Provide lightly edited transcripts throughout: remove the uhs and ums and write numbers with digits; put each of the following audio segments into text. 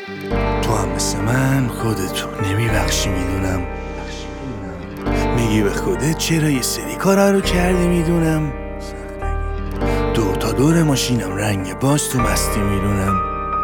تو هم مثل من خودتو نمیبخشی میدونم. میگی به خودت چرا یه سری کارا رو کردی میدونم. دو تا دور ماشینم رنگ باز تو مستی میدونم.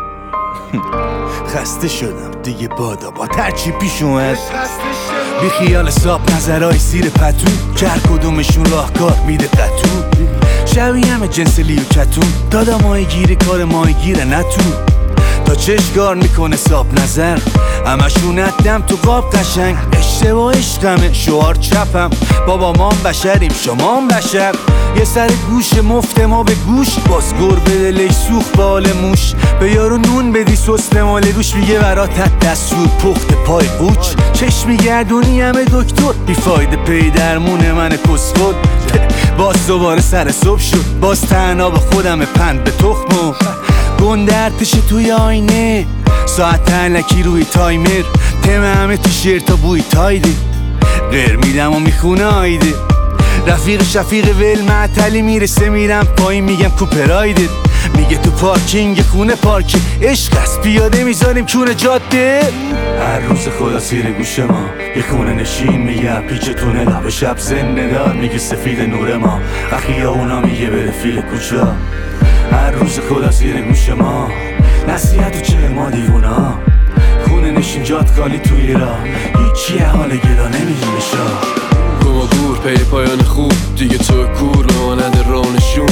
خسته شدم دیگه بادا با ترچی پیش اومد. بی خیال ساب نظرهای زیر پتو، کر کدومشون راهکار میده قطو. شبیه همه جنس لیو کتون، دادا ماهی گیری کار ماهی گیره نتون. تا چشگار میکنه ساب نظر، همشون ندم تو قاب قشنگ. اشتباه عشقمه شعار چپم، بابا ما هم بشریم شما هم بشر. یه سر گوش مفت ما به گوش، باز گربه دلش سوخت به حال موش. به یارو نون بدی سست مال روش، میگه برات دستور پخت پای قوچ. چشمی گردونی همه دکتر، بیفایده پی درمون من کسخود. باز دوباره سر صبح شد، باز تنها به خودم پند به تخمو. گنده ارتش توی آینه، ساعت تلکی روی تایمر. تم همه تیشرتا بوی تایده، غیر میدم و میخونه آیده. رفیق شفیق ول معطلی میرسه میرم پایین، میگم کوپرایده. میگه تو پارکینگ خونه پارکی عشق است، پیاده میذاریم کونه جاده. هر روز خدا سیر گوش ما، یه خونه نشین میگه پیچ تونه لب شب زنده دار. میگه سفید نور ما، اخی اونا میگه بره فیل کوچا. هر روز خدا سیر گوش ما، نصیحت و چه ما دیوونا. خونه نشین جات خالی توی را، هیچی حال گدا نمیدونه شا. گما گور پی پایان خوب، دیگه تو کور به مانند رانشون.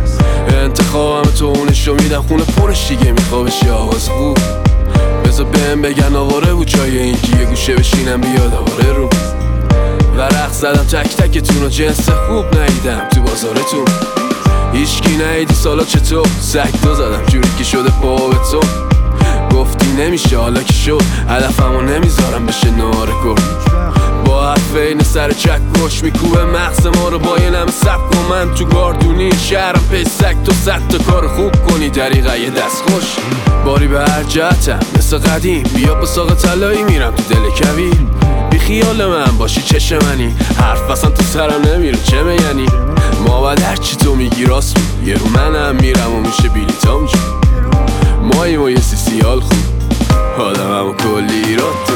انتخابم تو اونشو میدم خونه پرش، دیگه میخوابش یه آواز خوب. بذار بهم بگن آواره بود جای اینکه یه گوشه بشینم بیاد آواره رو. ورق زدم تک تکتون و جنس خوب ندیدم تو بازارتون. هیچکی ندیدی سالا چطور، سگ دو زدم جوری که شده پا به تو. گفتی نمیشه حالا که شد، هدفمو نمیذارم بشه نوار گل. با حرف این سر چک گوش میکوبه مغز ما رو با یه نم سبک. و من تو گاردونی شهرم پیسک، تو صد تا کار خوب کنی دریقه یه دست خوش. باری به هر جهتم مثل قدیم، بیا با ساق طلایی میرم تو دل کویر. بی خیال من باشی چشم منی، حرف اصلا تو سرم نمیره چه میگنی. ما باید هرچی تو میگی راست بود، یه رو منم میرم و میشه بیلیتام جون. ماییم و یه سیال خوب، آدمم و کلی ایراد تو.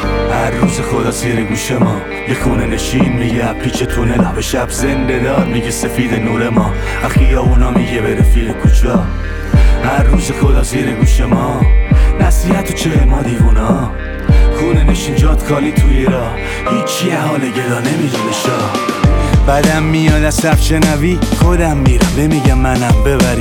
هر روز خدا سیر گوش ما، یه خونه نشین میگه پیچ تونه لب شب زنده دار. میگه سفید نور ما، اخی اونا میگه بره فیل کوچا. هر روز خدا سیر گوش ما، نصیحت و چه ما دیوونا. خونه نشین جات خالی توی را، هیچی حال گدا نمیدونه شا. بعدم میاد از صرف شنوی، خودم میرم بمیگم منم ببری.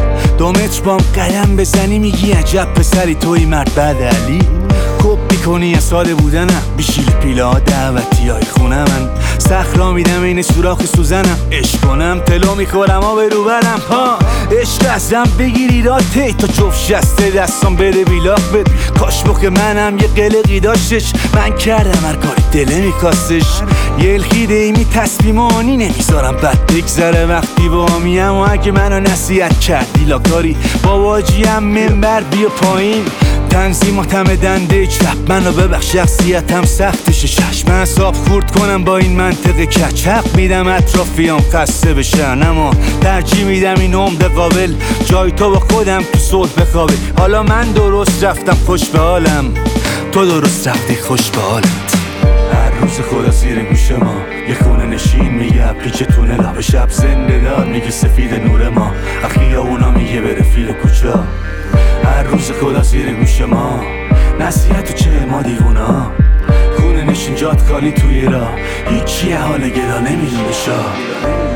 2 متر بام قدم بزنی میگی عجب پسری توی مرد بعد علی. کپ میکنی از ساده بودنم، بیشیل پیله ها دعوتی های خونه من. سخرا میدم این سوراخ سوزنم، عشق کنم تلو میخورم ها به رو برم. ها عشق ازم بگیری راته، تا جفت شسته دستم بره بیلاق بد. کاش موقع منم یه قلقی داشتش، من کردم هر کاری دله میکاستش. یه الخیده ایمی تصمیمانی نمیذارم بد بگذره وقتی با میم. و اگه منو نصیحت کردی لاکاری، باباجیم منبر بیا پایین. تنظیماتم دنده چپ، منو ببخش شخصیتم سختشه. چشم حساب خورد کنم با این منطق کچ. حق میدم اطرافیام خسته بشن، اما ترجیح میدم این عمر قابل جای تو با خودم تو صلح بخوابه. حالا من درست رفتم خوش به حالم، تو درست رفتی خوش به حالت. هر روز خدا سیر گوش ما، یه خونه نشین میگه پیچ تونه لب شب زنده دار. میگه سفید نور ما، اخی اونا میگه بره فیل کوچا. هر روز خدا سیر گوش ما، نصیحت و چه ما دیوونا. خونه نشین جات خالی توی را، هیچی حال گدا نمیدونه شا.